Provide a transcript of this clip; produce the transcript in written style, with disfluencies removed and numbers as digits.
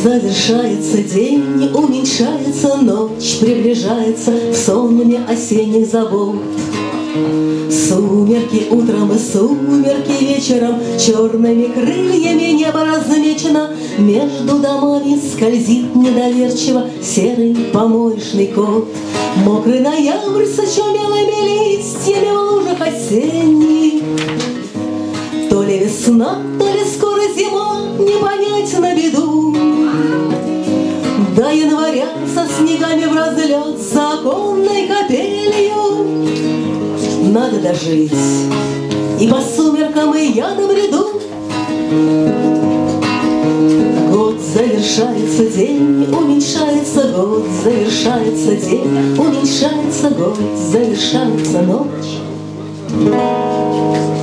Завершается день, уменьшается ночь, приближается в сон мне осенних забот. Сумерки утром и сумерки вечером, черными крыльями небо размечено. Между домами скользит недоверчиво серый помоечный кот. Мокрый ноябрь с очумелыми листьями в лужах осенних. То ли весна, то ли скоро зима, не понять на беду. До января со снегами в разлет, за оконной капелью надо дожить, и по сумеркам и я добреду. Год завершается, день уменьшается, год завершается, день уменьшается, год завершается, ночь.